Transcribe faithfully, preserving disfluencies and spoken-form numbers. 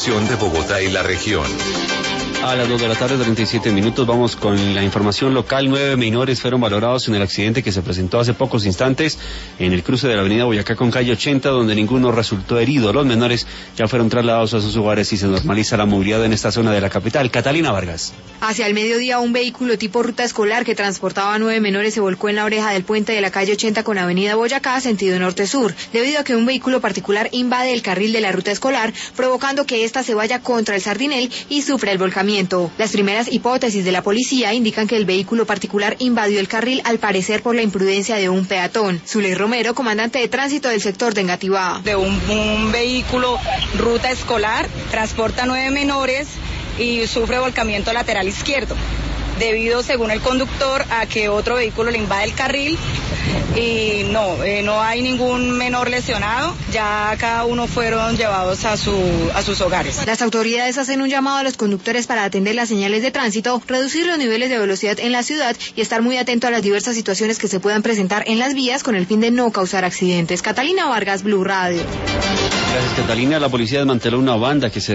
información de Bogotá y la región. A las dos de la tarde, treinta y siete minutos, vamos con la información local. Nueve menores fueron valorados en el accidente que se presentó hace pocos instantes en el cruce de la avenida Boyacá con calle ochenta, donde ninguno resultó herido. Los menores ya fueron trasladados a sus hogares y se normaliza la movilidad en esta zona de la capital. Catalina Vargas. Hacia el mediodía, un vehículo tipo ruta escolar que transportaba a nueve menores se volcó en la oreja del puente de la calle ochenta con avenida Boyacá, sentido norte-sur, debido a que un vehículo particular invade el carril de la ruta escolar, provocando que ésta se vaya contra el Sardinel y sufra el volcamiento. Las primeras hipótesis de la policía indican que el vehículo particular invadió el carril al parecer por la imprudencia de un peatón. Zuley Romero, comandante de tránsito del sector de Engativá. De un, un vehículo ruta escolar, transporta nueve menores y sufre volcamiento lateral izquierdo, debido, según el conductor, a que otro vehículo le invade el carril. Y no, eh, no hay ningún menor lesionado, ya cada uno fueron llevados a, su, a sus hogares. Las autoridades hacen un llamado a los conductores para atender las señales de tránsito, reducir los niveles de velocidad en la ciudad y estar muy atento a las diversas situaciones que se puedan presentar en las vías con el fin de no causar accidentes. Catalina Vargas, Blue Radio. Gracias, Catalina. La policía desmanteló una banda que se